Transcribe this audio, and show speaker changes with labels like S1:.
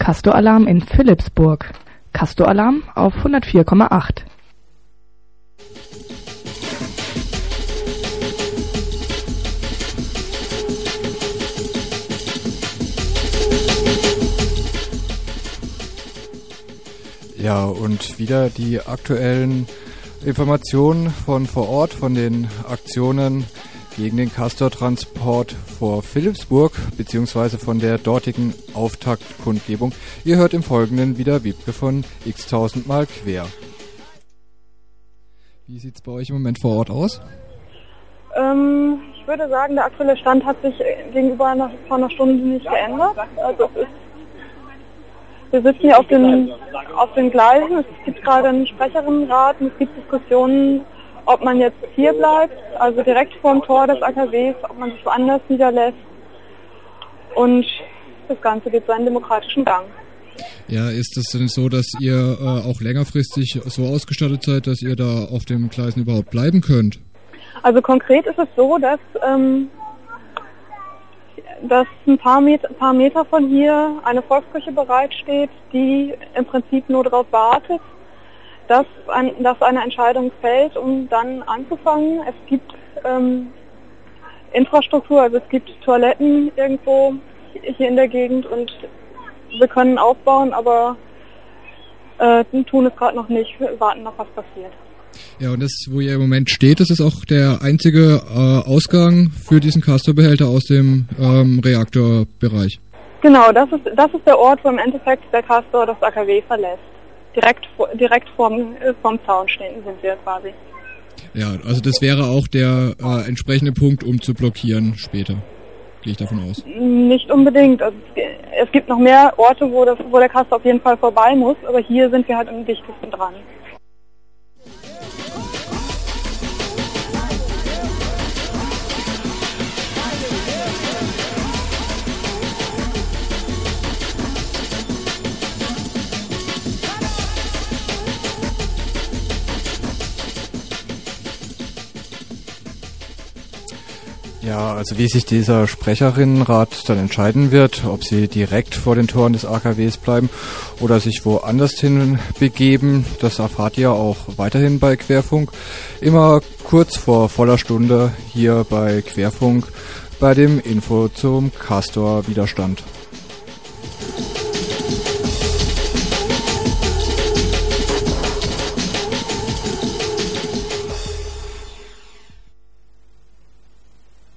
S1: Castor-Alarm in Philippsburg. Castor-Alarm auf 104,8.
S2: Ja, und wieder die aktuellen Informationen von vor Ort, von den Aktionen gegen den Castor-Transport vor Philippsburg, beziehungsweise von der dortigen Auftaktkundgebung. Ihr hört im Folgenden wieder Wiebke von x-tausendmal quer. Wie sieht es bei euch im Moment vor Ort aus?
S3: Ich würde sagen, der aktuelle Stand hat sich gegenüber vor einer Stunde nicht geändert. Also wir sitzen hier auf den Gleisen, es gibt gerade einen Sprecherinnenrat und es gibt Diskussionen, ob man jetzt hier bleibt, also direkt vor dem Tor des AKWs, ob man sich woanders niederlässt. Und das Ganze geht seinen demokratischen Gang.
S2: Ja, ist es denn so, dass ihr auch längerfristig so ausgestattet seid, dass ihr da auf den Gleisen überhaupt bleiben könnt?
S3: Also konkret ist es so, dass ein paar Meter von hier eine Volksküche bereitsteht, die im Prinzip nur darauf wartet, dass eine Entscheidung fällt, um dann anzufangen. Es gibt Infrastruktur, also es gibt Toiletten irgendwo hier in der Gegend und wir können aufbauen, aber tun es gerade noch nicht. Wir warten noch, was passiert.
S2: Ja, und das, wo ihr im Moment steht, das ist auch der einzige Ausgang für diesen Castor-Behälter aus dem Reaktorbereich.
S3: Genau, das ist der Ort, wo im Endeffekt der Castor das AKW verlässt. Direkt vorm Zaun sind wir quasi.
S2: Ja, also das wäre auch der entsprechende Punkt, um zu blockieren später. Gehe ich davon aus?
S3: Nicht unbedingt. Also es gibt noch mehr Orte, wo der Castor auf jeden Fall vorbei muss, aber hier sind wir halt am dichtesten dran.
S2: Ja, also wie sich dieser Sprecherinnenrat dann entscheiden wird, ob sie direkt vor den Toren des AKWs bleiben oder sich woanders hin begeben, das erfahrt ihr auch weiterhin bei Querfunk. Immer kurz vor voller Stunde hier bei Querfunk bei dem Info zum Castor-Widerstand.